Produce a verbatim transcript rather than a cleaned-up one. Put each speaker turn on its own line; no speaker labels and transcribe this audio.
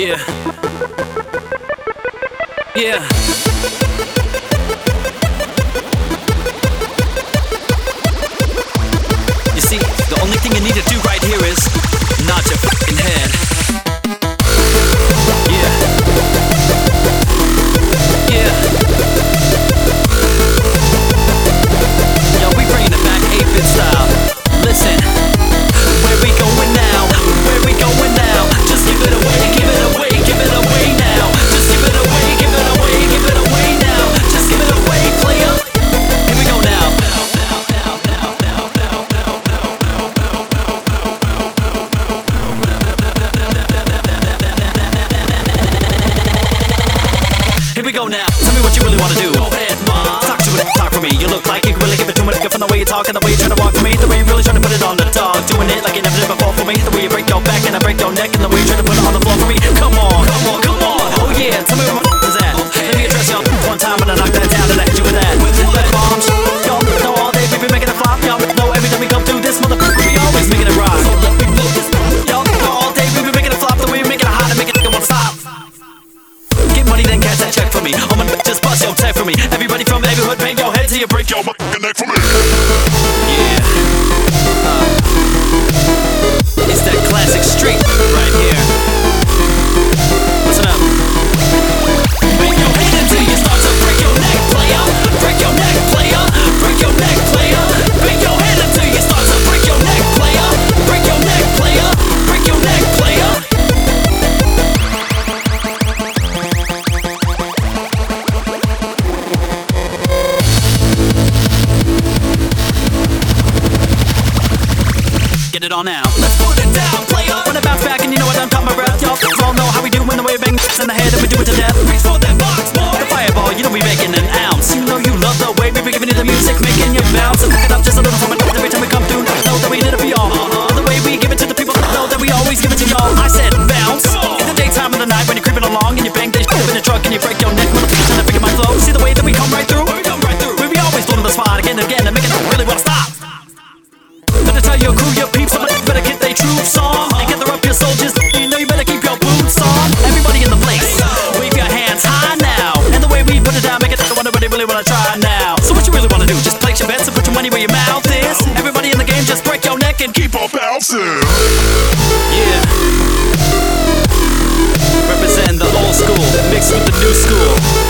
Yeah. Yeah. You see, the only thing you need to do right here is nod your fucking head. Yeah. Yeah. Yo, we bringing it back eight-bit style. Listen, where we going now? Where we going now? Just give it away, give it away, give it away now. Just give it away, give it away, give it away now. Just give it away, player. Here we go now. Here we go now. Tell me what you really wanna do. Go ahead, ma. Talk to it, talk for me. You look like you can really give it to me. From the way you talk and the way you try to walk for me, the way you really try to put it on the dog. Doing it like you never did before for me. The way you break your back and I break your neck, and the way you try to put it on the floor for me. Come on, come on, come on. Oh yeah, tell me where my is at. Let me address y'all one time and I knock that down and I hit you with that. Lead bombs. Y'all know all day we be making it flop. Y'all know every time we come through this motherfucker we always making it rock. Y'all know all day we be making it flop. The way we making it hot and making it won't stop. Get money then cash that check for me. I'm gonna just bust your tech for me. Everybody from every hood, bang your head till you break your fucking neck for me. Yeah. Uh, it's that classic street right here. Listen up. Bang your head until you start to break your neck, player. Break your neck, player. Break your neck, player. Bang your head until you start to break your neck, player. Break your neck, player. Break your neck, player. Get it on now. Let's put it down, player. When it bounce back and you know what I'm talking about. Y'all all know how we do when the way we bang in the head and we do it to death. Reach for that box, boy. The fireball, you know we making an ounce. You know you love the way we be giving you the music, making you bounce. And pick it up just a little from it every time we come through. Know that we did it for y'all. Uh-huh. The way we give it to the people, know that we always give it to y'all. I said bounce. In the daytime of the night when you're creeping along and you bang this shit in the truck and you break your neck, motherfucker, trying to figure my flow. See the way that we come right through? We come right through. We be always blowing the spot again and again and making it really wanna stop. Let me tell your crew, your peeps, somebody better get they troops on and gather up your soldiers. You know you better keep your boots on. Everybody in the place, wave your hands high now. And the way we put it down, make it the one nobody really wanna try now. So what you really wanna do? Just place your bets and put your money where your mouth is. Everybody in the game, just break your neck and keep on bouncing. Yeah. Representing the old school mixed with the new school.